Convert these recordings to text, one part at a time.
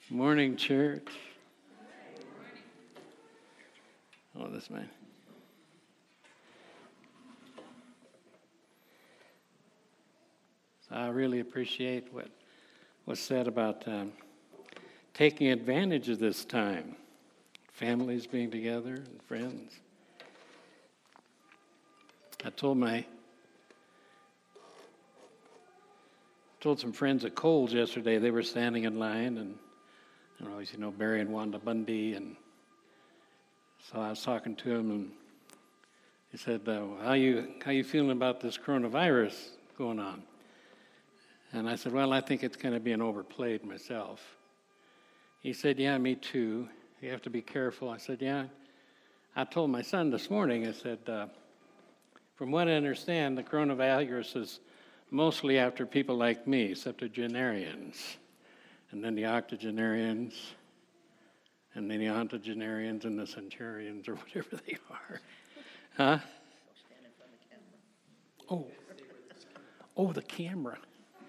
Morning, church. Oh, this man. So I really appreciate what was said about taking advantage of this time. Families being together and friends. I told some friends at Kohl's yesterday, they were standing in line, and Barry and Wanda Bundy, and so I was talking to him, and he said, how you feeling about this coronavirus going on? And I said, well, I think it's kind of being overplayed myself. He said, yeah, me too. You have to be careful. I said, yeah. I told my son this morning, I said, from what I understand, the coronavirus is mostly after people like me, septuagenarians, and then the octogenarians, and then the ontogenarians and the centurions, or whatever they are. Huh? Oh, the camera.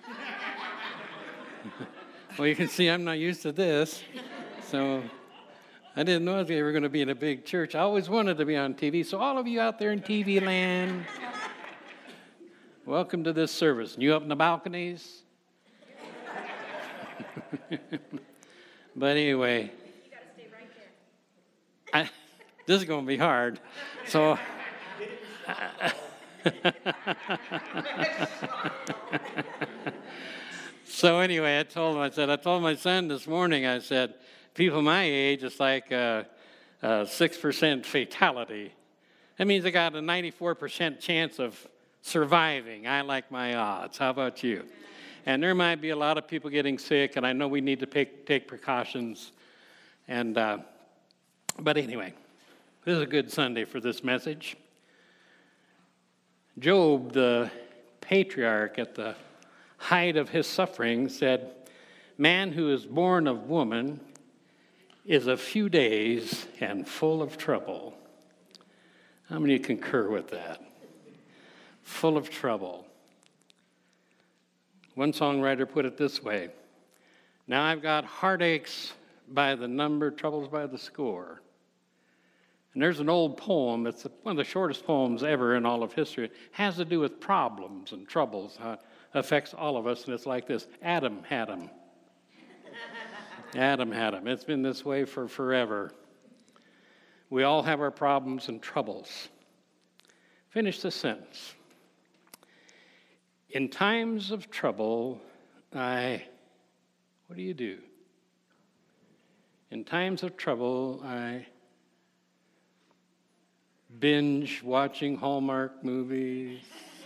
Well, you can see I'm not used to this, so I didn't know they were going to be in a big church. I always wanted to be on TV, so all of you out there in TV land, welcome to this service. And you up in the balconies? But anyway, you got to stay right there. This is going to be hard. So, so anyway, I told my son this morning, I said, people my age, it's like a 6% fatality. That means I got a 94% chance of surviving. I like my odds. How about you? And there might be a lot of people getting sick, and I know we need to take precautions. And but anyway, this is a good Sunday for this message. Job, the patriarch at the height of his suffering, said, man who is born of woman is a few days and full of trouble. How many concur with that? Full of trouble. One songwriter put it this way, now I've got heartaches by the number, troubles by the score. And there's an old poem, it's one of the shortest poems ever in all of history. It has to do with problems and troubles, how it affects all of us, and it's like this, Adam had them. Adam had them. It's been this way for forever. We all have our problems and troubles. Finish the sentence. In times of trouble, what do you do? In times of trouble, I binge watching Hallmark movies,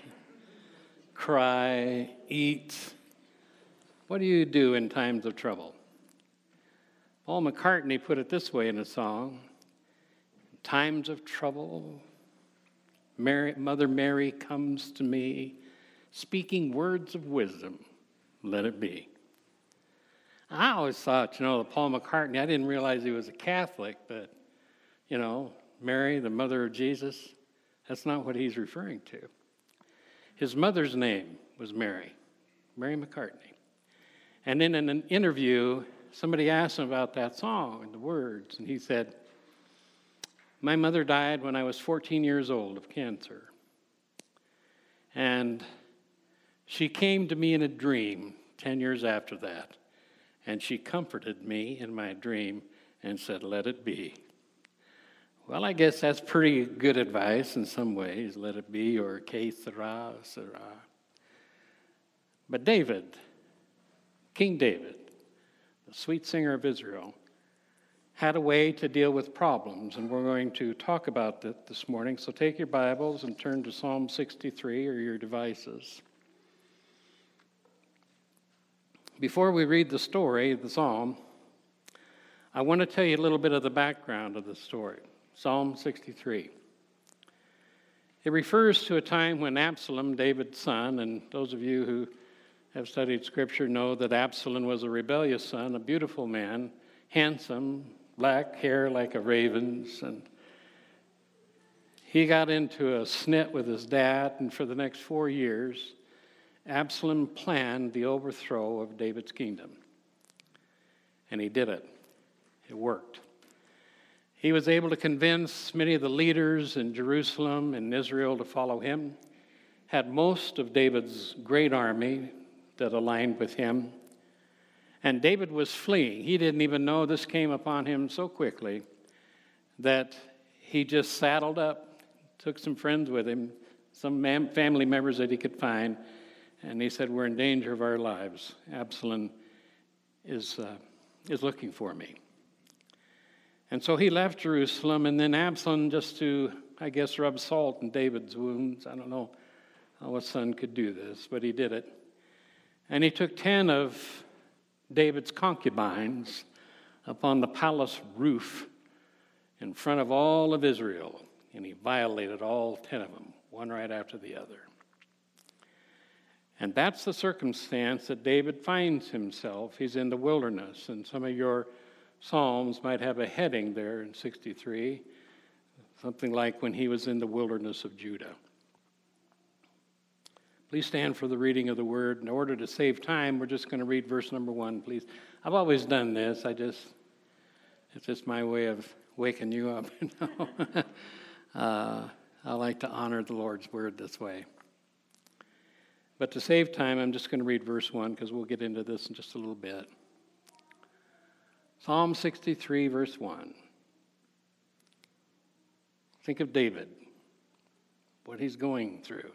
cry, eat. What do you do in times of trouble? Paul McCartney put it this way in a song, in times of trouble, Mother Mary comes to me, speaking words of wisdom, let it be. I always thought, that Paul McCartney, I didn't realize he was a Catholic, but, Mary, the mother of Jesus, that's not what he's referring to. His mother's name was Mary McCartney. And then in an interview, somebody asked him about that song and the words, and he said, my mother died when I was 14 years old of cancer. And she came to me in a dream 10 years after that, and she comforted me in my dream and said, let it be. Well, I guess that's pretty good advice in some ways, let it be, or que sera, sera. But David, King David, the sweet singer of Israel, had a way to deal with problems, and we're going to talk about that this morning. So take your Bibles and turn to Psalm 63 or your devices. Before we read the story of the psalm, I want to tell you a little bit of the background of the story. Psalm 63. It refers to a time when Absalom, David's son, and those of you who have studied Scripture know that Absalom was a rebellious son, a beautiful man, handsome, black hair like a raven's, and he got into a snit with his dad, and for the next 4 years, Absalom planned the overthrow of David's kingdom. And he did it. It worked. He was able to convince many of the leaders in Jerusalem and Israel to follow him, had most of David's great army that aligned with him. And David was fleeing. He didn't even know this came upon him so quickly that he just saddled up, took some friends with him, some family members that he could find, and he said, "We're in danger of our lives. Absalom is looking for me." And so he left Jerusalem, and then Absalom, just to, I guess, rub salt in David's wounds. I don't know how a son could do this, but he did it. And he took 10 of David's concubines upon the palace roof in front of all of Israel, and he violated all 10 of them, one right after the other. And that's the circumstance that David finds himself. He's in the wilderness, and some of your Psalms might have a heading there in 63, something like when he was in the wilderness of Judah. Please stand for the reading of the word. In order to save time, we're just going to read verse number 1, please. I've always done this. It's just my way of waking you up. I like to honor the Lord's word this way. But to save time, I'm just going to read verse 1 because we'll get into this in just a little bit. Psalm 63, verse 1. Think of David, what he's going through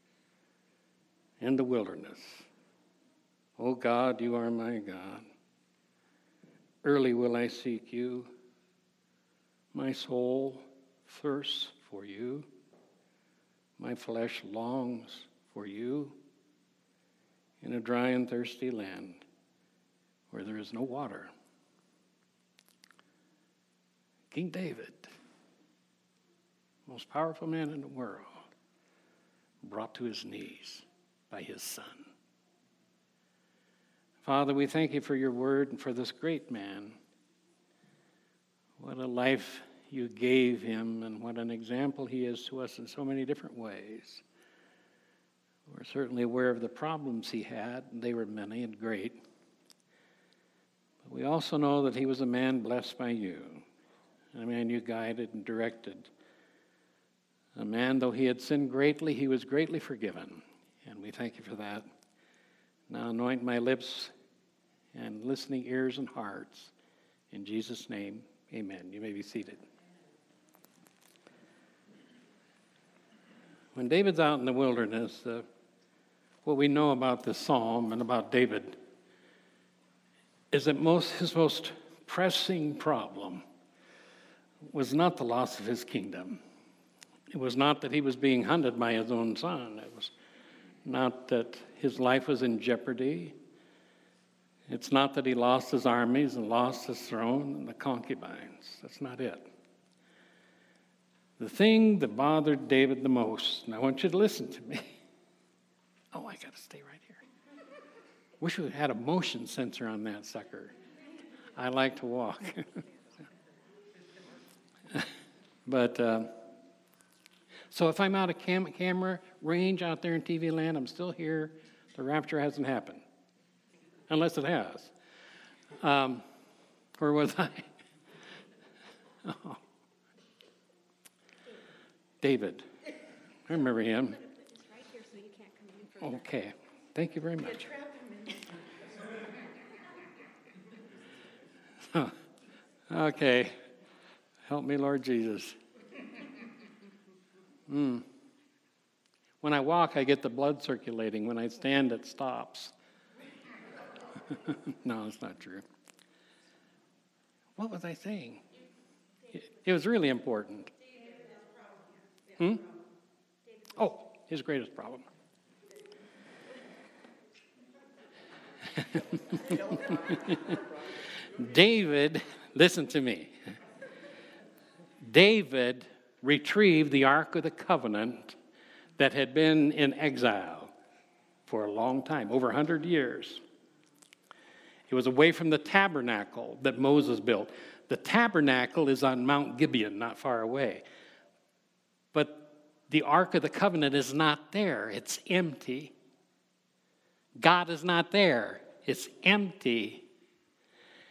in the wilderness. "O God, you are my God. Early will I seek you. My soul thirsts for you. My flesh longs for you in a dry and thirsty land where there is no water." King David, most powerful man in the world, brought to his knees by his son. Father, we thank you for your word and for this great man. What a life you gave him, and what an example he is to us in so many different ways. We're certainly aware of the problems he had, and they were many and great. But we also know that he was a man blessed by you, a man you guided and directed. A man, though he had sinned greatly, he was greatly forgiven, and we thank you for that. Now anoint my lips and listening ears and hearts. In Jesus' name, amen. You may be seated. When David's out in the wilderness, what we know about this psalm and about David is that his most pressing problem was not the loss of his kingdom. It was not that he was being hunted by his own son. It was not that his life was in jeopardy. It's not that he lost his armies and lost his throne and the concubines. That's not it. The thing that bothered David the most, and I want you to listen to me. Oh, I got to stay right here. Wish we had a motion sensor on that sucker. I like to walk. But, so if I'm out of camera range out there in TV land, I'm still here. The rapture hasn't happened. Unless it has. Where was I? Oh. David. I remember him. It's right here so you can't come in. Okay. Thank you very much. Okay. Help me, Lord Jesus. When I walk, I get the blood circulating. When I stand, it stops. No, it's not true. What was I saying? It was really important. Oh, his greatest problem. David, listen to me. David retrieved the Ark of the Covenant that had been in exile for a long time, over 100 years. It was away from the tabernacle that Moses built. The tabernacle is on Mount Gibeon, not far away. But the Ark of the Covenant is not there. It's empty. God is not there. It's empty.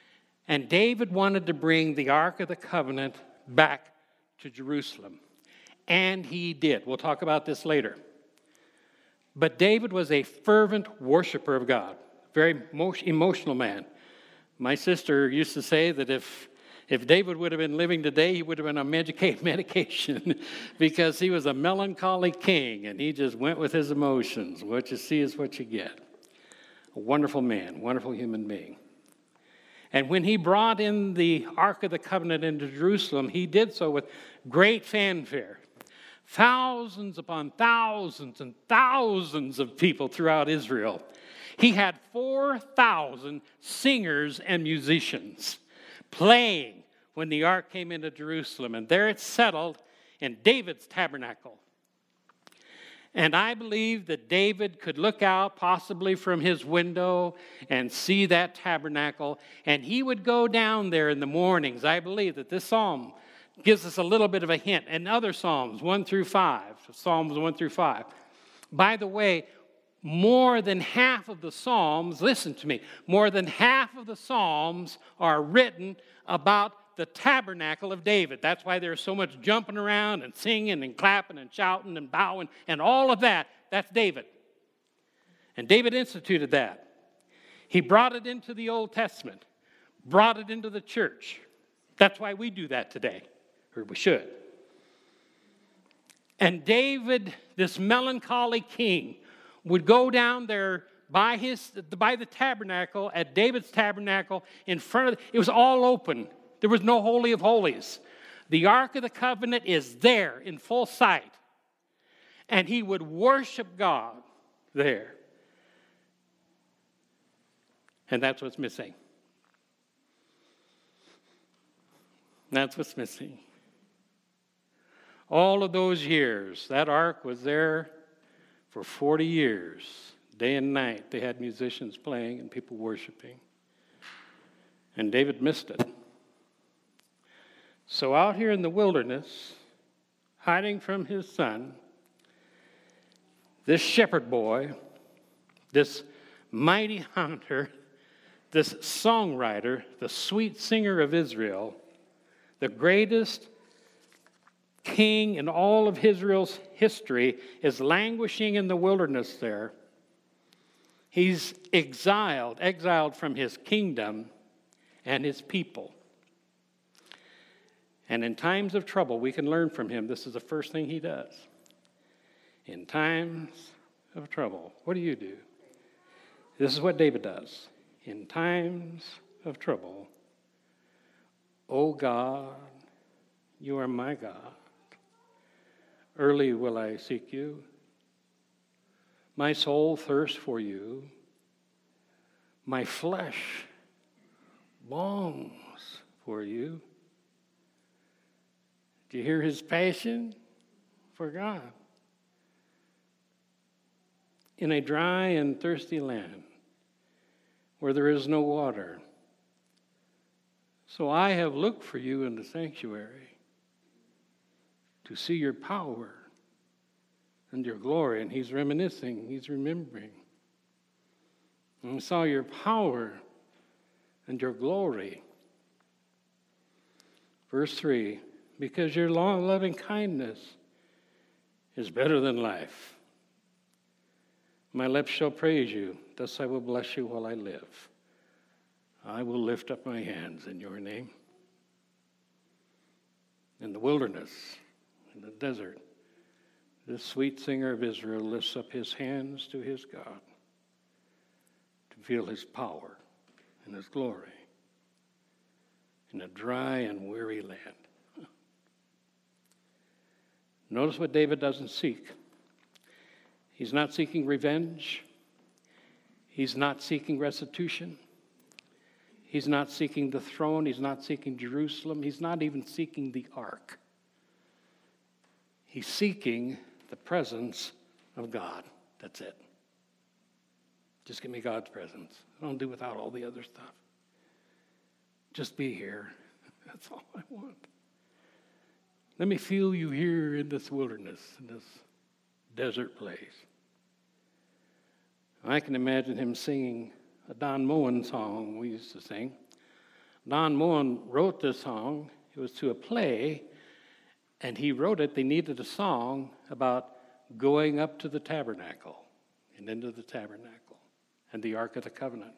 And David wanted to bring the Ark of the Covenant back to Jerusalem. And he did. We'll talk about this later. But David was a fervent worshiper of God, very emotional man. My sister used to say that if David would have been living today, he would have been on medication because he was a melancholy king and he just went with his emotions. What you see is what you get. A wonderful man, wonderful human being. And when he brought in the Ark of the Covenant into Jerusalem, he did so with great fanfare. Thousands upon thousands and thousands of people throughout Israel. He had 4,000 singers and musicians playing when the ark came into Jerusalem. And there it settled in David's tabernacle. And I believe that David could look out possibly from his window and see that tabernacle. And he would go down there in the mornings. I believe that this psalm gives us a little bit of a hint. And other psalms, 1 through 5, Psalms 1 through 5. By the way, more than half of the psalms, listen to me, more than half of the psalms are written about the tabernacle of David. That's why there's so much jumping around and singing and clapping and shouting and bowing and all of that. That's David. And David instituted that. He brought it into the Old Testament, brought it into the church. That's why we do that today, or we should. And David, this melancholy king, would go down there by the tabernacle, at David's tabernacle, in front of it was all open. There was no Holy of Holies. The Ark of the Covenant is there in full sight. And he would worship God there. And that's what's missing. That's what's missing. All of those years, that ark was there for 40 years. Day and night, they had musicians playing and people worshiping. And David missed it. So out here in the wilderness, hiding from his son, this shepherd boy, this mighty hunter, this songwriter, the sweet singer of Israel, the greatest king in all of Israel's history, is languishing in the wilderness there. He's exiled from his kingdom and his people. And in times of trouble, we can learn from him. This is the first thing he does. In times of trouble, what do? This is what David does. In times of trouble, O God, you are my God. Early will I seek you. My soul thirsts for you. My flesh longs for you. Do you hear his passion for God? In a dry and thirsty land where there is no water. So I have looked for you in the sanctuary to see your power and your glory. And he's reminiscing, he's remembering. And I saw your power and your glory. Verse 3, because your long loving kindness is better than life. My lips shall praise you, thus I will bless you while I live. I will lift up my hands in your name. In the wilderness, in the desert, this sweet singer of Israel lifts up his hands to his God to feel his power and his glory in a dry and weary land. Notice what David doesn't seek. He's not seeking revenge. He's not seeking restitution. He's not seeking the throne. He's not seeking Jerusalem. He's not even seeking the ark. He's seeking the presence of God. That's it. Just give me God's presence. I don't do without all the other stuff. Just be here. That's all I want. Let me feel you here in this wilderness, in this desert place. I can imagine him singing a Don Moen song we used to sing. Don Moen wrote this song. It was to a play, and he wrote it. They needed a song about going up to the tabernacle and into the tabernacle and the Ark of the Covenant.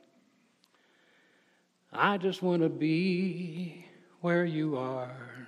I just want to be where you are,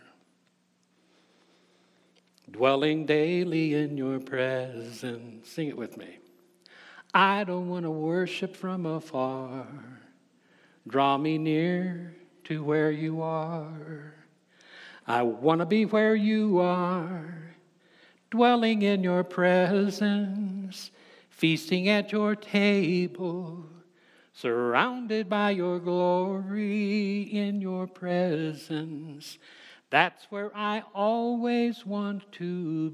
dwelling daily in your presence. Sing it with me. I don't want to worship from afar. Draw me near to where you are. I want to be where you are, dwelling in your presence, feasting at your table, surrounded by your glory in your presence. That's where I always want to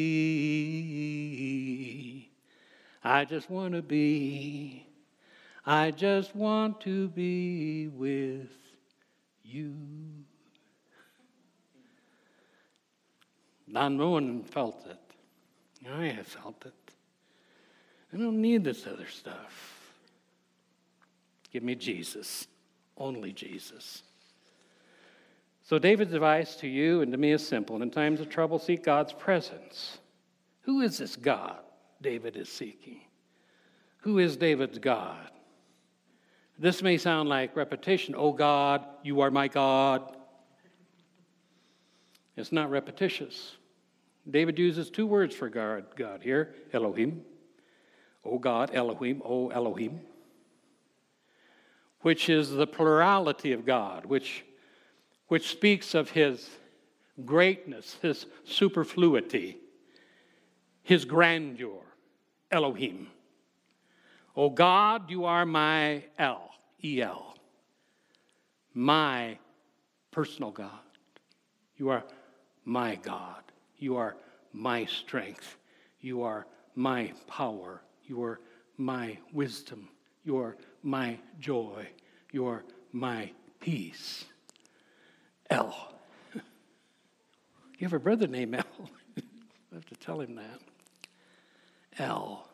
be. I just want to be with you. Don Moen felt it. I have felt it. I don't need this other stuff. Give me Jesus, only Jesus. So David's advice to you and to me is simple. In times of trouble, seek God's presence. Who is this God David is seeking? Who is David's God? This may sound like repetition. Oh God, you are my God. It's not repetitious. David uses two words for God here, Elohim. O God, Elohim, O Elohim, which is the plurality of God, which speaks of his greatness, his superfluity, his grandeur, Elohim. O God, you are my El, my personal God. You are my God. You are my strength. You are my power. You are my wisdom. You are my joy. You are my peace. El. You have a brother named El. I have to tell him that. El.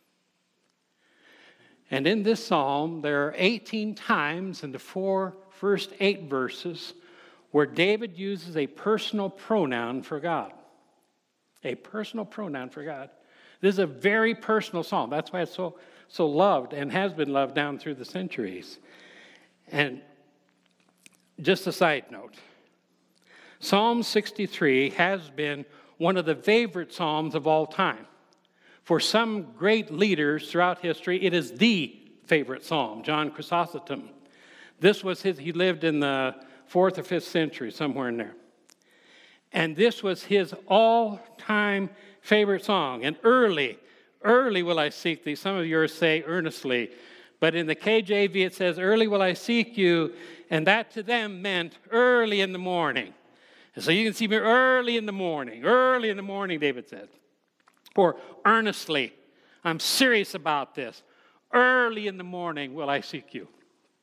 And in this psalm, there are 18 times in the first 8 verses where David uses a personal pronoun for God. A personal pronoun for God. This is a very personal psalm. That's why it's so loved and has been loved down through the centuries. And just a side note, Psalm 63 has been one of the favorite psalms of all time. For some great leaders throughout history, it is the favorite psalm. John Chrysostom. This was he lived in the 4th or 5th century, somewhere in there. And this was his all-time favorite song. And early will I seek thee. Some of yours say earnestly. But in the KJV it says, early will I seek you. And that to them meant early in the morning. And so you can see me early in the morning, David said. Or earnestly, I'm serious about this. Early in the morning will I seek you.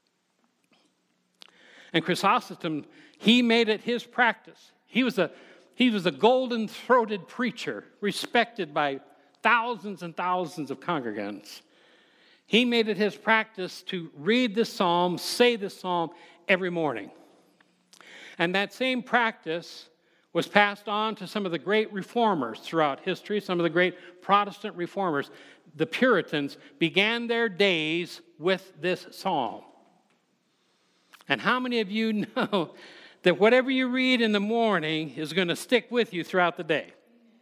And Chrysostom, he made it his practice. He was a golden-throated preacher, respected by thousands and thousands of congregants. He made it his practice to read this psalm, say this psalm every morning. And that same practice was passed on to some of the great reformers throughout history, some of the great Protestant reformers. The Puritans began their days with this psalm. And how many of you know that whatever you read in the morning is going to stick with you throughout the day?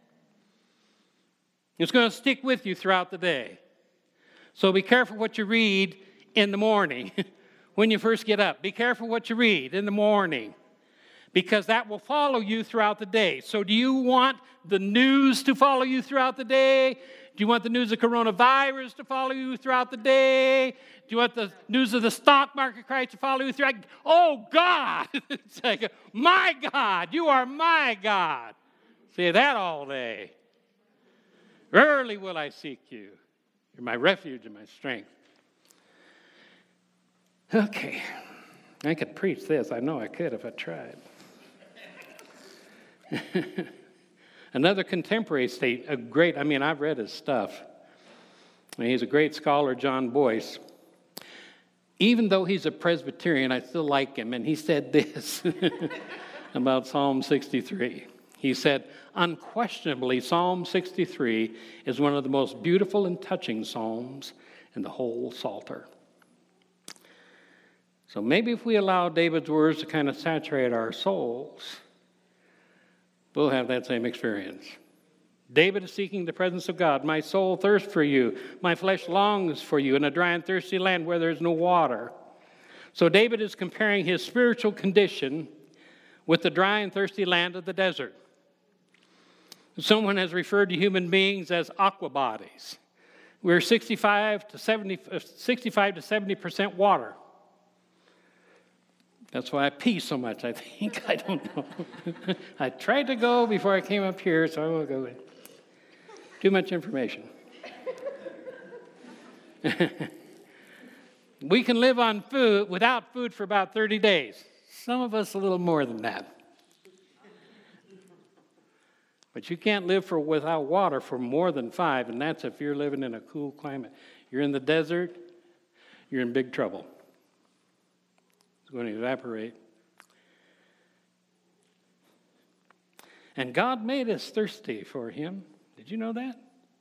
It's going to stick with you throughout the day. So be careful what you read in the morning when you first get up. Be careful what you read in the morning, because that will follow you throughout the day. So do you want the news to follow you throughout the day? Do you want the news of coronavirus to follow you throughout the day? Do you want the news of the stock market crash to follow you throughout? Oh, God! It's like, my God, you are my God. Say that all day. Early will I seek you. You're my refuge and my strength. Okay. I could preach this. I know I could if I tried. Another contemporary state, I've read his stuff. He's a great scholar, John Boyce. Even though he's a Presbyterian, I still like him. And he said this about Psalm 63. He said, unquestionably, Psalm 63 is one of the most beautiful and touching psalms in the whole Psalter. So maybe if we allow David's words to kind of saturate our souls, we'll have that same experience. David is seeking the presence of God. My soul thirsts for you. My flesh longs for you in a dry and thirsty land where there is no water. So David is comparing his spiritual condition with the dry and thirsty land of the desert. Someone has referred to human beings as aqua bodies. We're 65 to 70% water. That's why I pee so much, I think. I don't know. I tried to go before I came up here, so I will go. Too much information. We can live on food, without food for about 30 days. Some of us a little more than that. But you can't live without water for more than 5, and that's if you're living in a cool climate. You're in the desert, you're in big trouble. It's going to evaporate. And God made us thirsty for him. Did you know that?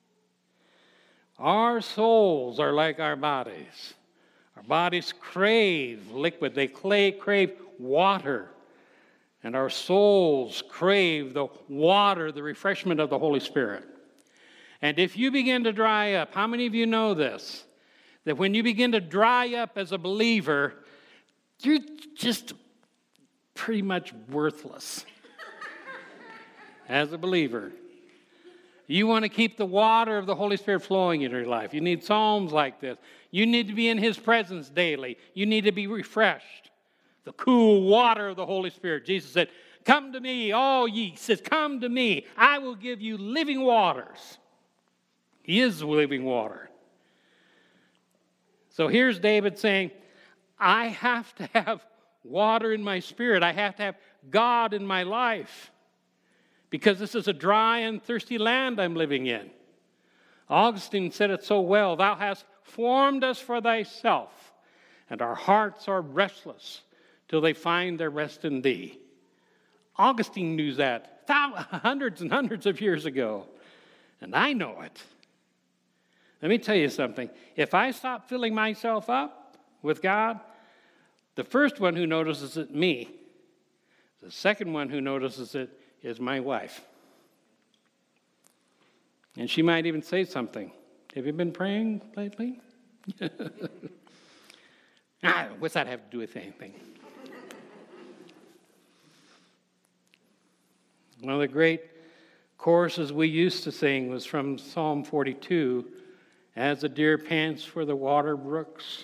Our souls are like our bodies. Our bodies crave liquid. They crave water. And our souls crave the water, the refreshment of the Holy Spirit. And if you begin to dry up, how many of you know this? That when you begin to dry up as a believer, you're just pretty much worthless as a believer. You want to keep the water of the Holy Spirit flowing in your life. You need psalms like this. You need to be in his presence daily. You need to be refreshed. The cool water of the Holy Spirit. Jesus said, come to me, all ye. He says, come to me. I will give you living waters. He is living water. So here's David saying, I have to have water in my spirit. I have to have God in my life. Because this is a dry and thirsty land I'm living in. Augustine said it so well, thou hast formed us for thyself, and our hearts are restless till they find their rest in thee. Augustine knew that hundreds and hundreds of years ago, and I know it. Let me tell you something. If I stop filling myself up with God, the first one who notices it, me. The second one who notices it is my wife. And she might even say something. Have you been praying lately? What's that have to do with anything? One of the great choruses we used to sing was from Psalm 42. As the deer pants for the water brooks,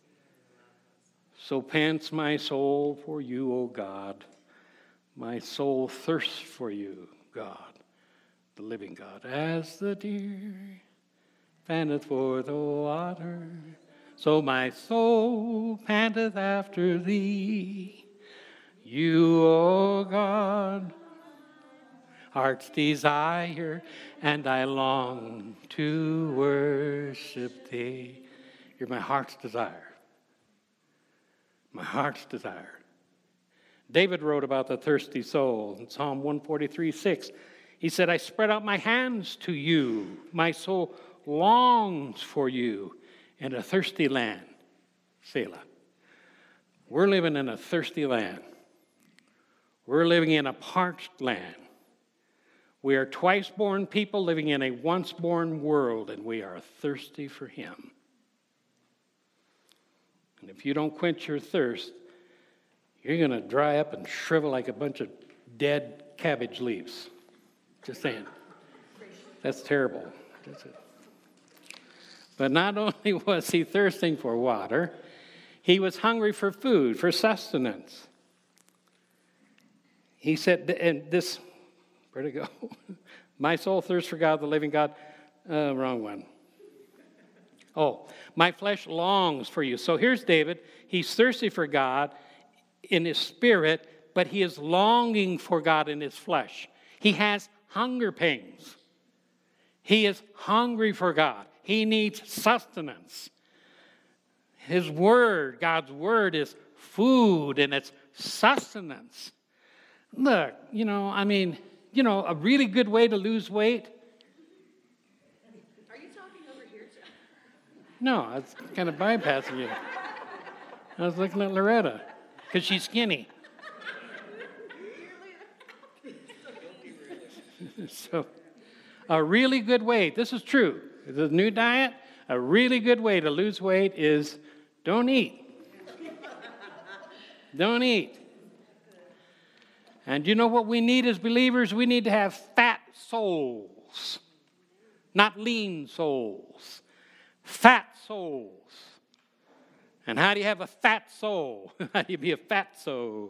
so pants my soul for you, O God. My soul thirsts for you, God, the living God. As the deer panteth for the water, so my soul panteth after thee. You, O God, heart's desire, and I long to worship thee. You're my heart's desire. My heart's desire. David wrote about the thirsty soul in Psalm 143:6. He said, I spread out my hands to you. My soul longs for you in a thirsty land. Selah. We're living in a thirsty land. We're living in a parched land. We are twice-born people living in a once-born world, and we are thirsty for him. And if you don't quench your thirst, you're going to dry up and shrivel like a bunch of dead cabbage leaves. Just saying. That's terrible. But not only was he thirsting for water, he was hungry for food, for sustenance. He said, and this, where'd it go? My soul thirsts for God, the living God. Wrong one. Oh, my flesh longs for you. So here's David. He's thirsty for God in his spirit, but he is longing for God in his flesh. He has hunger pains. He is hungry for God. He needs sustenance. His word, God's word, is food and it's sustenance. Look, a really good way to lose weight. Are you talking over here, Jeff? No, I was kind of bypassing you. I was looking at Loretta because she's skinny. So, a really good way, this is true. The new diet, a really good way to lose weight is don't eat. Don't eat. And you know what we need as believers? We need to have fat souls, not lean souls. Fat souls. And how do you have a fat soul? How do you be a fat soul?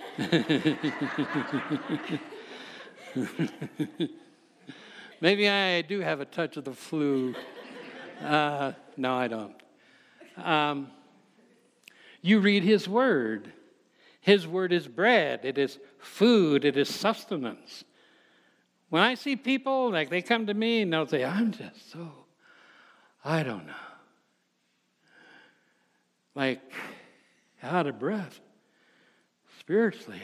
Maybe I do have a touch of the flu. No, I don't. You read His Word. His Word is bread. It is food. It is sustenance. When I see people, like they come to me and they'll say, I'm just so, I don't know. Like out of breath. Spiritually,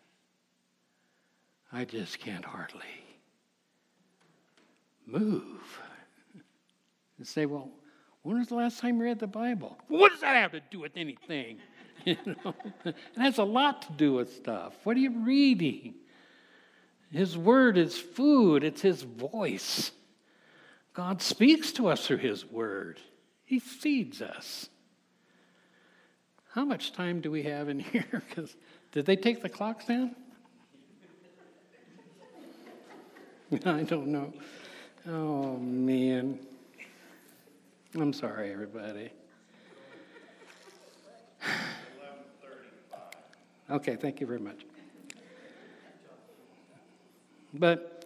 I just can't hardly move. And say, well, when was the last time you read the Bible? Well, what does that have to do with anything? It has a lot to do with stuff. What are you reading? His word is food. It's His voice. God speaks to us through His word. He feeds us. How much time do we have in here? Because did they take the clocks down? I don't know. Oh, man. I'm sorry, everybody. 11:30. Okay, thank you very much. But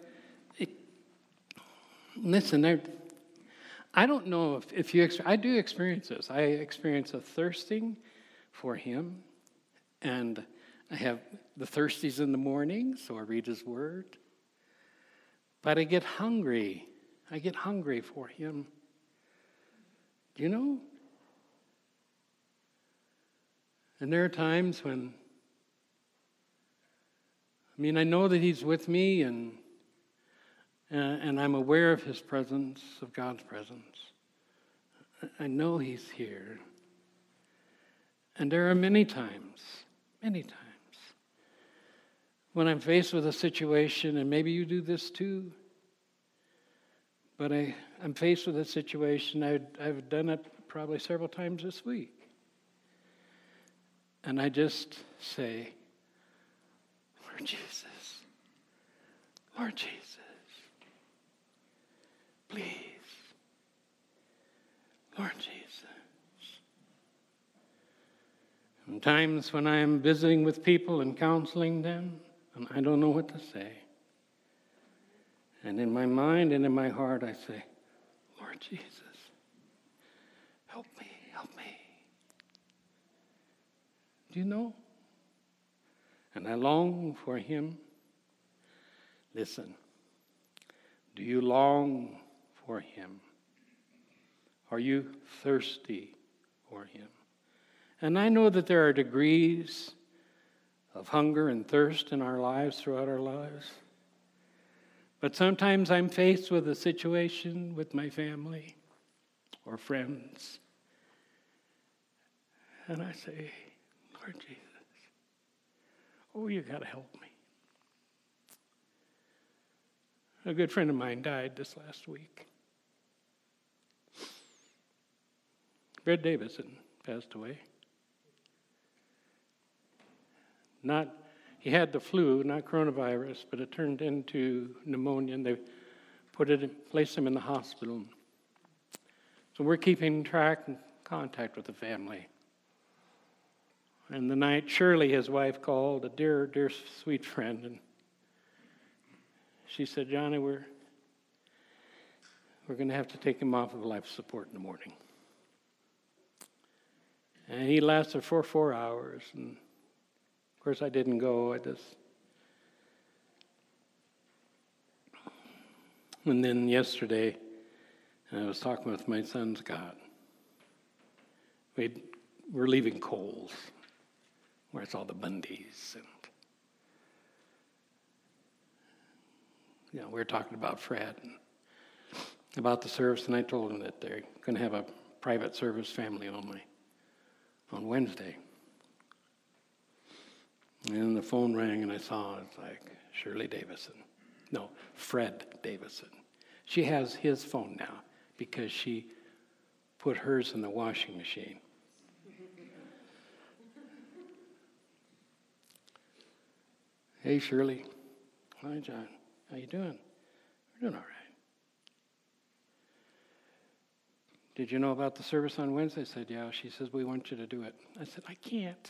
listen, I don't know if you, I do experience this. I experience a thirsting for Him, and I have the thirsties in the morning, so I read His Word. But I get hungry. I get hungry for Him. Do you know? And there are times when, I know that He's with me, and I'm aware of His presence, of God's presence. I know He's here. And there are many times, when I'm faced with a situation, and maybe you do this too, but I'm faced with a situation, I've done it probably several times this week. And I just say, Lord Jesus, please, Lord Jesus. Sometimes when I'm visiting with people and counseling them, and I don't know what to say. And in my mind and in my heart, I say, Lord Jesus, help me. Do you know? And I long for Him. Listen, do you long for Him? Are you thirsty for Him? And I know that there are degrees of hunger and thirst in our lives, throughout our lives. But sometimes I'm faced with a situation with my family or friends. And I say, Lord Jesus, you got to help me. A good friend of mine died this last week. Brad Davison passed away. He had the flu, not coronavirus, but it turned into pneumonia, and they placed him in the hospital. So we're keeping track and contact with the family. And the night, Shirley, his wife, called, a dear, dear, sweet friend, and she said, Johnny, we're going to have to take him off of life support in the morning. And he lasted for 4 hours, and of course, I didn't go. And then yesterday, I was talking with my son, Scott. We'd we're leaving Coles, where it's all the Bundys. And, we were talking about Fred and about the service, and I told him that they're going to have a private service, family only, on Wednesday. And then the phone rang, and I saw it's like Shirley Davison. No, Fred Davison. She has his phone now because she put hers in the washing machine. Hey, Shirley. Hi, John. How you doing? We're doing all right. Did you know about the service on Wednesday? I said, yeah. She says, we want you to do it. I said, I can't.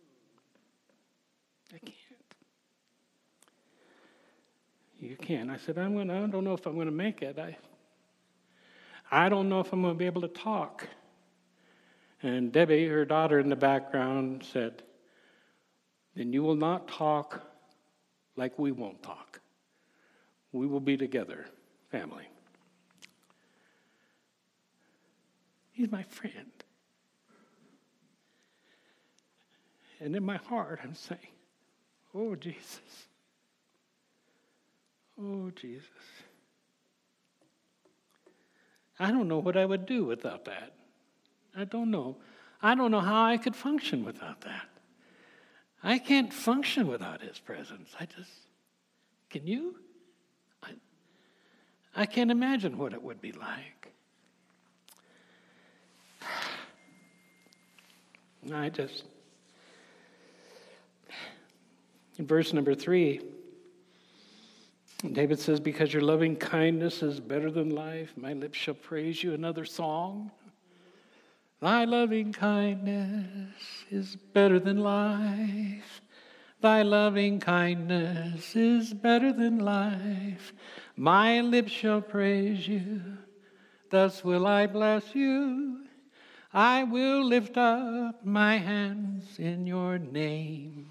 You can. I said, I don't know if I'm going to make it. I don't know if I'm going to be able to talk. And Debbie, her daughter in the background, said, then you will not talk like we won't talk. We will be together, family. He's my friend. And in my heart, I'm saying, oh, Jesus. Oh, Jesus. I don't know what I would do without that. I don't know. I don't know how I could function without that. I can't function without his presence. Can you? I can't imagine what it would be like. In verse number 3, David says, because your loving kindness is better than life, my lips shall praise you. Another song. Thy loving kindness is better than life. Thy loving kindness is better than life. My lips shall praise you. Thus will I bless you. I will lift up my hands in your name.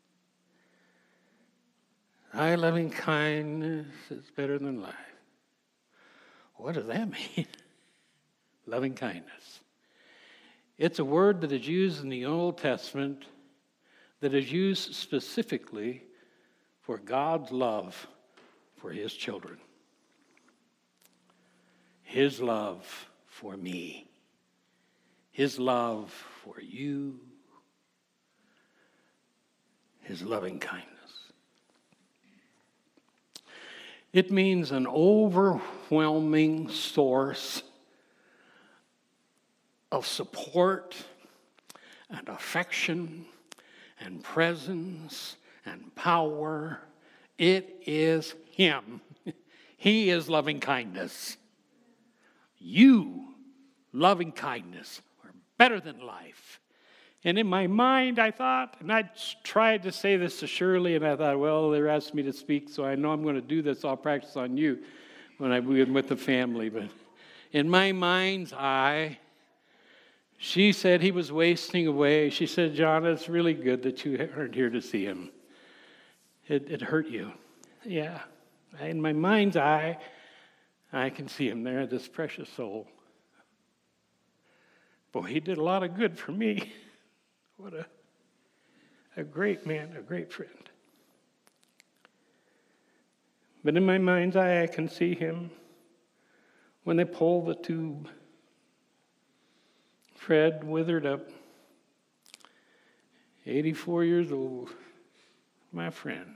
Thy loving kindness is better than life. What does that mean? Loving kindness. It's a word that is used in the Old Testament that is used specifically for God's love for his children. His love for me. His love for you. His loving kindness. It means an overwhelming source of support and affection and presence and power. It is him. He is loving kindness. You, loving kindness, are better than life. And in my mind, I thought, and I tried to say this to Shirley, and I thought, well, they're asking me to speak, so I know I'm going to do this. I'll practice on you when I'm with the family. But in my mind's eye, she said he was wasting away. She said, John, it's really good that you aren't here to see him. It hurt you. Yeah. In my mind's eye, I can see him there, this precious soul. Boy, he did a lot of good for me. What a great man, a great friend. But in my mind's eye, I can see him when they pull the tube. Fred withered up, 84 years old, my friend.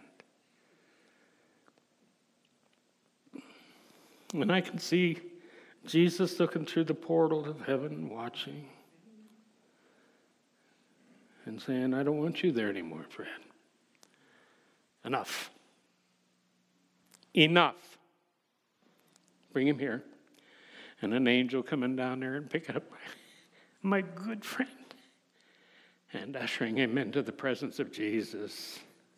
And I can see Jesus looking through the portal of heaven, watching, and saying, I don't want you there anymore, Fred. Enough. Enough. Bring him here. And an angel coming down there and picking up my good friend and ushering him into the presence of Jesus.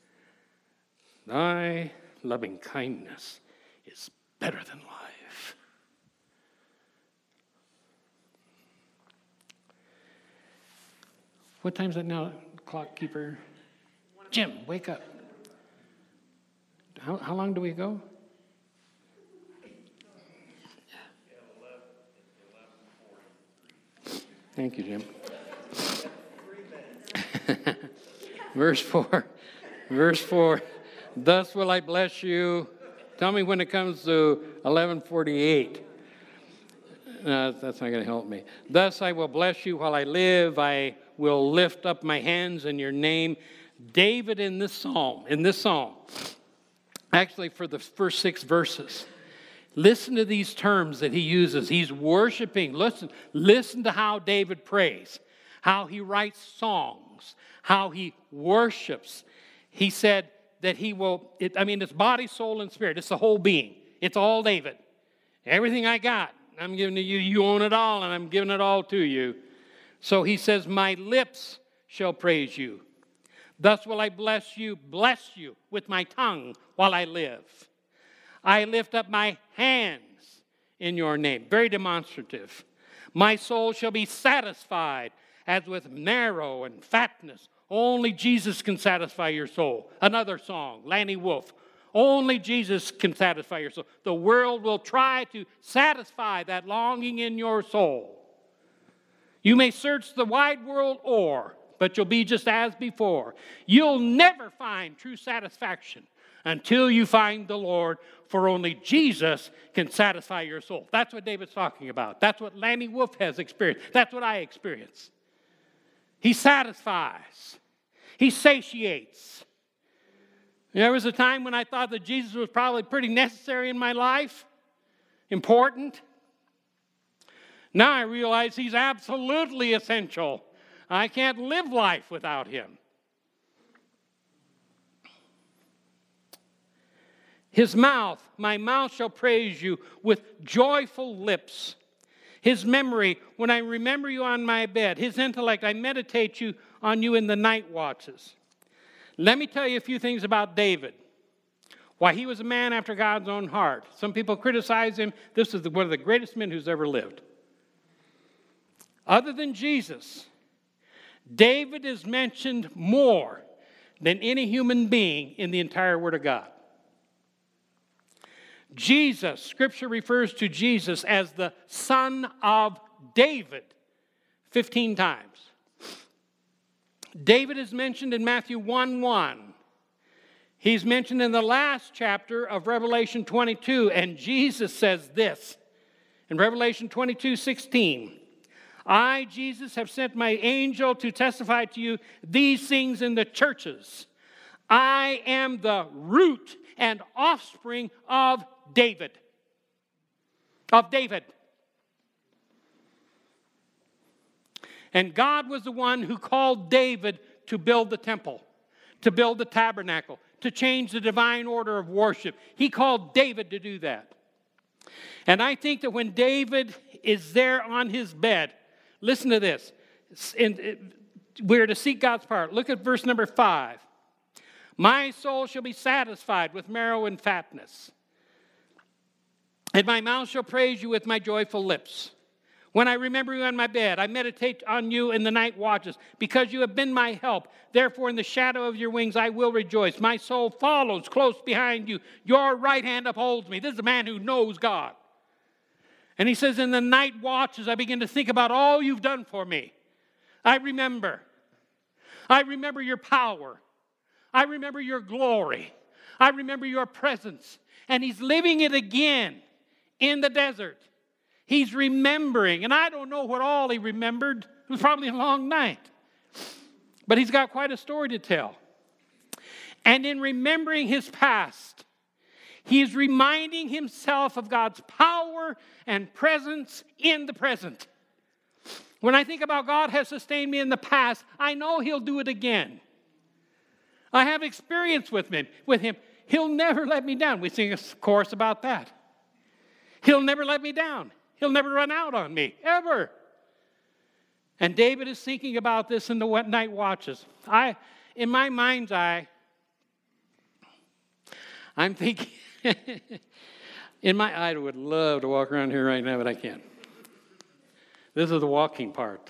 Thy loving kindness is better than life. What time's it now, clock keeper? Jim, wake up. How long do we go? Thank you, Jim. Verse 4. Verse 4. Thus will I bless you. Tell me when it comes to 11:48. That's not going to help me. Thus I will bless you while I live. I will lift up my hands in your name. David in this psalm, actually for the first 6 verses, listen to these terms that he uses. He's worshiping. Listen to how David prays, how he writes songs, how he worships. He said that he will, it's body, soul, and spirit. It's the whole being. It's all David. Everything I got, I'm giving to you. You own it all, and I'm giving it all to you. So he says, my lips shall praise you. Thus will I bless you with my tongue while I live. I lift up my hands in your name. Very demonstrative. My soul shall be satisfied as with marrow and fatness. Only Jesus can satisfy your soul. Another song, Lanny Wolf. Only Jesus can satisfy your soul. The world will try to satisfy that longing in your soul. You may search the wide world o'er, but you'll be just as before. You'll never find true satisfaction until you find the Lord, for only Jesus can satisfy your soul. That's what David's talking about. That's what Lanny Wolf has experienced. That's what I experience. He satisfies. He satiates. There was a time when I thought that Jesus was probably pretty necessary in my life, important. Now I realize he's absolutely essential. I can't live life without him. His mouth, my mouth shall praise you with joyful lips. His memory, when I remember you on my bed. His intellect, I meditate on you in the night watches. Let me tell you a few things about David. Why he was a man after God's own heart. Some people criticize him. This is one of the greatest men who's ever lived. Other than Jesus, David is mentioned more than any human being in the entire Word of God. Jesus, Scripture refers to Jesus as the Son of David 15 times. David is mentioned in Matthew 1:1. He's mentioned in the last chapter of Revelation 22, and Jesus says this in Revelation 22:16. I, Jesus, have sent my angel to testify to you these things in the churches. I am the root and offspring of David. Of David. And God was the one who called David to build the temple, to build the tabernacle, to change the divine order of worship. He called David to do that. And I think that when David is there on his bed, listen to this. We're to seek God's power. Look at verse number 5. My soul shall be satisfied with marrow and fatness, and my mouth shall praise you with my joyful lips. When I remember you on my bed, I meditate on you in the night watches, because you have been my help. Therefore, in the shadow of your wings, I will rejoice. My soul follows close behind you. Your right hand upholds me. This is a man who knows God. And he says, in the night watches, I begin to think about all you've done for me. I remember your power. I remember your glory. I remember your presence. And he's living it again in the desert. He's remembering, and I don't know what all he remembered. It was probably a long night. But he's got quite a story to tell. And in remembering his past, he is reminding himself of God's power and presence in the present. When I think about God has sustained me in the past, I know he'll do it again. I have experience with him. He'll never let me down. We sing a chorus about that. He'll never let me down. He'll never run out on me, ever. And David is thinking about this in the night watches. In my mind's eye, I'm thinking, I would love to walk around here right now, but I can't. This is the walking part.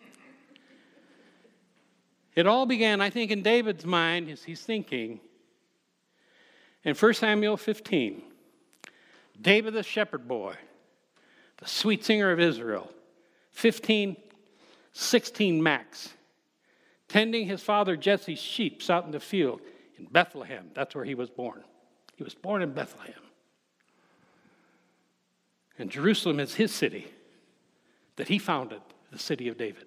It all began, I think, in David's mind as he's thinking. In 1 Samuel 15, David the shepherd boy, the sweet singer of Israel, 15, 16 max, tending his father Jesse's sheep out in the field in Bethlehem. That's where he was born. He was born in Bethlehem. And Jerusalem is his city that he founded, the city of David.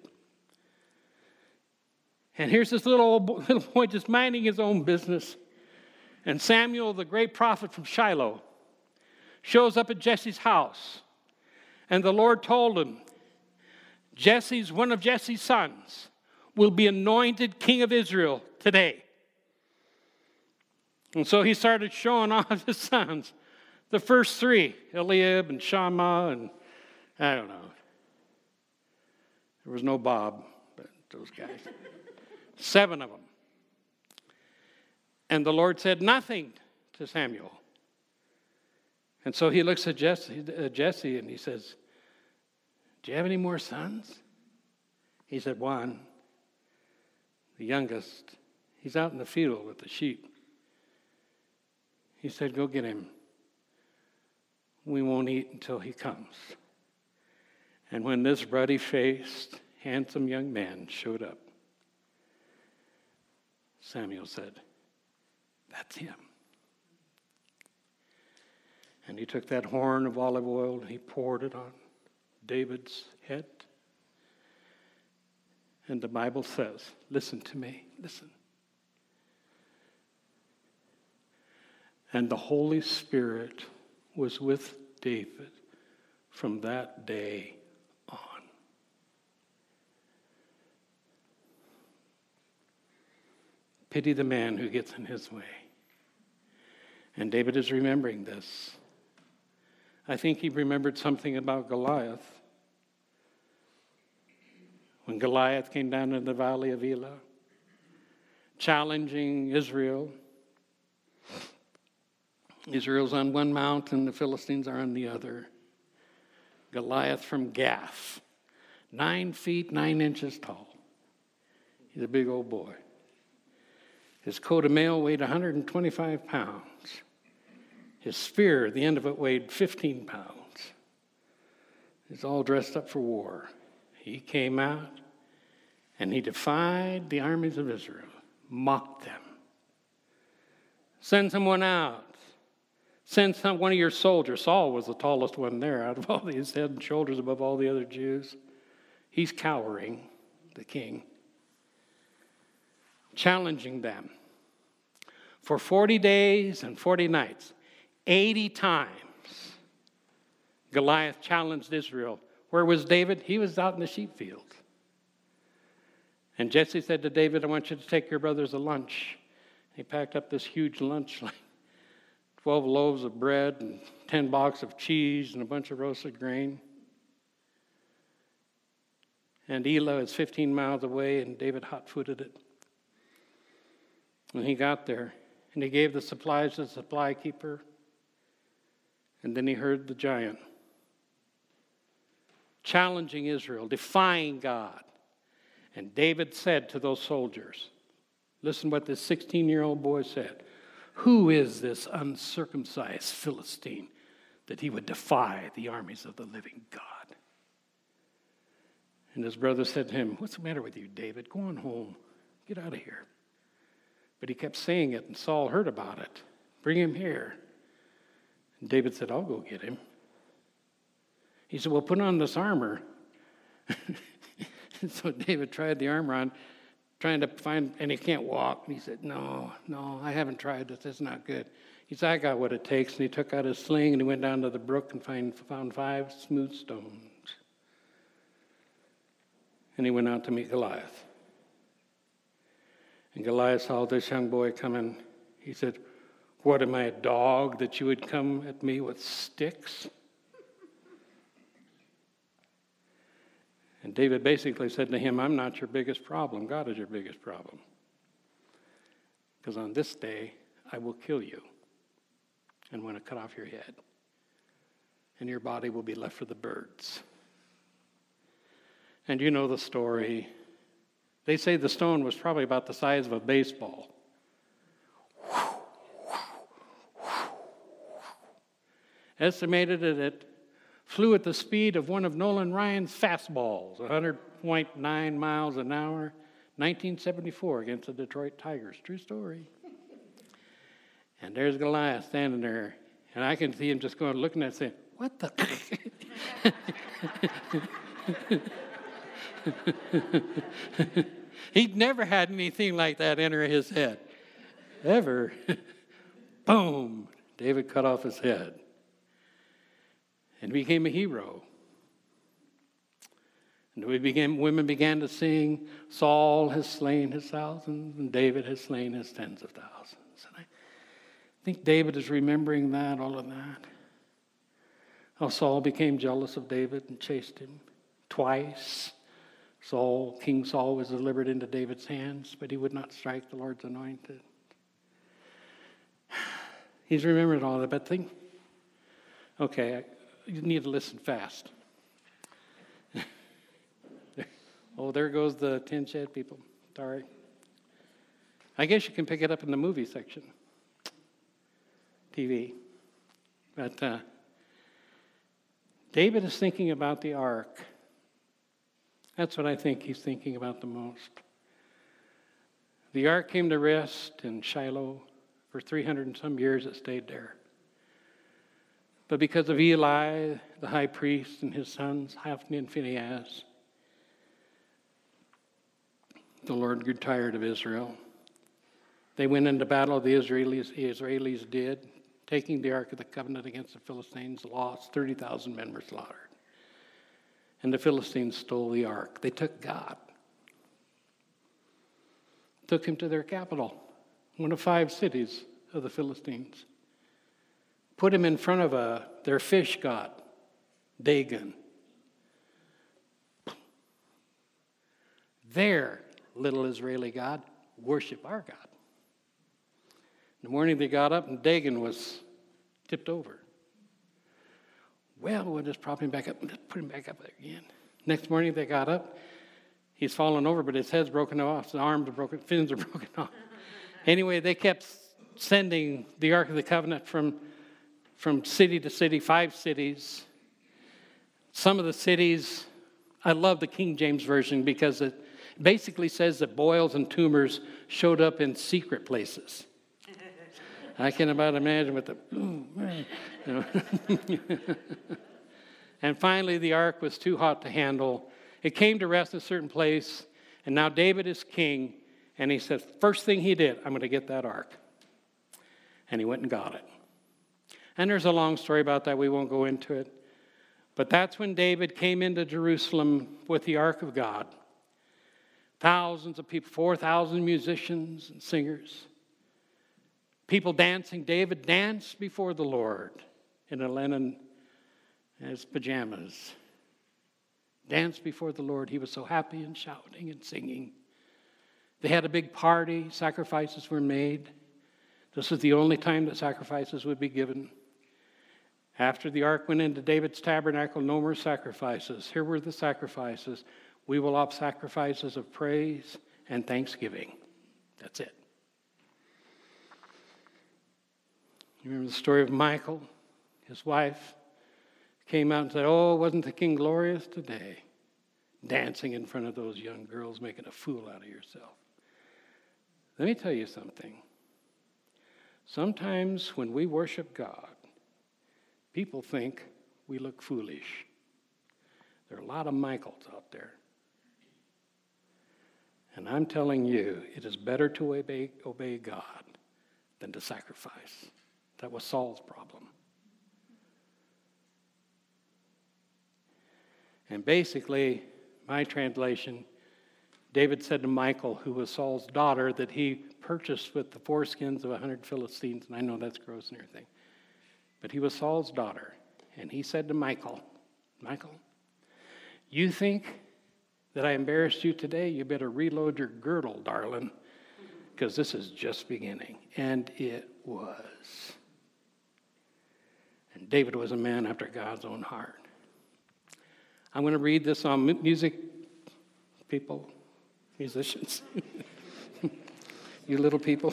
And here's this little boy just minding his own business. And Samuel, the great prophet from Shiloh, shows up at Jesse's house. And the Lord told him, one of Jesse's sons, will be anointed king of Israel today. And so he started showing off his sons. The first three, Eliab and Shammah, and I don't know. There was no Bob, but those guys. 7 of them. And the Lord said nothing to Samuel. And so he looks at Jesse and he says, do you have any more sons? He said, 1. The youngest. He's out in the field with the sheep. He said, go get him. We won't eat until he comes. And when this ruddy-faced, handsome young man showed up, Samuel said, that's him. And he took that horn of olive oil and he poured it on David's head. And the Bible says, listen to me, listen. And the Holy Spirit was with David from that day on. Pity the man who gets in his way. And David is remembering this. I think he remembered something about Goliath. When Goliath came down in the valley of Elah, challenging Israel. Israel's on one mountain, the Philistines are on the other. Goliath from Gath, 9 feet, 9 inches tall. He's a big old boy. His coat of mail weighed 125 pounds. His spear, the end of it, weighed 15 pounds. He's all dressed up for war. He came out and he defied the armies of Israel, mocked them. Send someone out. Send one of your soldiers. Saul was the tallest one there out of all these, head and shoulders above all the other Jews. He's cowering, the king, challenging them. For 40 days and 40 nights, 80 times, Goliath challenged Israel. Where was David? He was out in the sheep field. And Jesse said to David, I want you to take your brothers a lunch. He packed up this huge lunch, like 12 loaves of bread and 10 boxes of cheese and a bunch of roasted grain. And Elah is 15 miles away, and David hot-footed it. And he got there, and he gave the supplies to the supply keeper. And then he heard the giant challenging Israel, defying God. And David said to those soldiers, listen what this 16-year-old boy said. Who is this uncircumcised Philistine that he would defy the armies of the living God? And his brother said to him, what's the matter with you, David? Go on home. Get out of here. But he kept saying it, and Saul heard about it. Bring him here. And David said, I'll go get him. He said, well, put on this armor. And so David tried the armor on, trying to find, and he can't walk. And he said, no, I haven't tried this. It's not good. He said, I got what it takes. And he took out his sling, and he went down to the brook and found 5 smooth stones. And he went out to meet Goliath. And Goliath saw this young boy coming. He said, what, am I a dog that you would come at me with sticks? And David basically said to him, I'm not your biggest problem. God is your biggest problem. Because on this day, I will kill you. And want to cut off your head. And your body will be left for the birds. And you know the story. They say the stone was probably about the size of a baseball. Estimated that it flew at the speed of one of Nolan Ryan's fastballs, 100.9 miles an hour, 1974 against the Detroit Tigers. True story. And there's Goliath standing there. And I can see him just going, looking at it, saying, what the? He'd never had anything like that enter his head. Ever. Boom. David cut off his head. And became a hero. And women began to sing, Saul has slain his thousands, and David has slain his tens of thousands. And I think David is remembering that, all of that. How Saul became jealous of David and chased him twice. King Saul was delivered into David's hands, but he would not strike the Lord's anointed. He's remembered all that, but you need to listen fast. Oh, there goes the tin shed people. Sorry. I guess you can pick it up in the movie section. TV. But David is thinking about the ark. That's what I think he's thinking about the most. The ark came to rest in Shiloh. For 300 and some years it stayed there. But because of Eli, the high priest, and his sons, Hophni and Phinehas, the Lord grew tired of Israel. They went into battle, the Israelis did, taking the Ark of the Covenant against the Philistines, lost. 30,000 men were slaughtered. And the Philistines stole the Ark. They took God. Took him to their capital, one of 5 cities of the Philistines. Put him in front of their fish god, Dagon. Their little Israeli god, worship our God. In the morning they got up and Dagon was tipped over. Well, we'll just prop him back up and put him back up again. Next morning they got up. He's fallen over, but his head's broken off, his arms are broken, fins are broken off. Anyway, they kept sending the Ark of the Covenant from city to city, 5 cities. Some of the cities, I love the King James Version because it basically says that boils and tumors showed up in secret places. I can about imagine what And finally, the ark was too hot to handle. It came to rest in a certain place, and now David is king, and he said, first thing he did, I'm going to get that ark. And he went and got it. And there's a long story about that. We won't go into it. But that's when David came into Jerusalem with the ark of God. Thousands of people, 4,000 musicians and singers. People dancing. David danced before the Lord in a linen and his pajamas. Danced before the Lord. He was so happy and shouting and singing. They had a big party. Sacrifices were made. This was the only time that sacrifices would be given. After the ark went into David's tabernacle, no more sacrifices. Here were the sacrifices. We will offer sacrifices of praise and thanksgiving. That's it. You remember the story of Michal? His wife came out and said, oh, wasn't the king glorious today? Dancing in front of those young girls, making a fool out of yourself. Let me tell you something. Sometimes when we worship God, people think we look foolish. There are a lot of Michals out there. And I'm telling you, it is better to obey God than to sacrifice. That was Saul's problem. And basically, my translation, David said to Michal, who was Saul's daughter, that he purchased with the foreskins of 100 Philistines, and I know that's gross and everything. But he was Saul's daughter, and he said to Michal, Michal, you think that I embarrassed you today? You better reload your girdle, darling, because this is just beginning. And it was. And David was a man after God's own heart. I'm going to read this on music, people, musicians, you little people.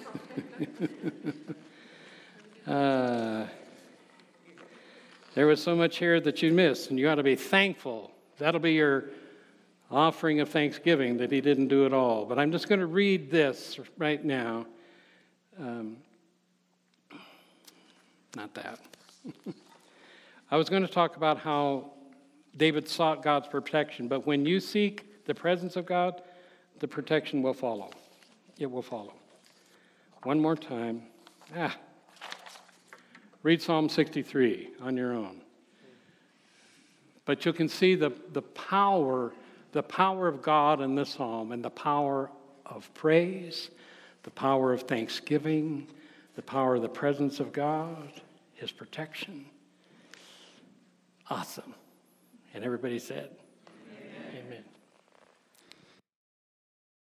There was so much here that you missed, and you ought to be thankful. That'll be your offering of thanksgiving that he didn't do it all. But I'm just going to read this right now. Not that. I was going to talk about how David sought God's protection, but when you seek the presence of God, the protection will follow. It will follow. One more time. Read Psalm 63 on your own. But you can see the power of God in this psalm, and the power of praise, the power of thanksgiving, the power of the presence of God, his protection. Awesome. And everybody said,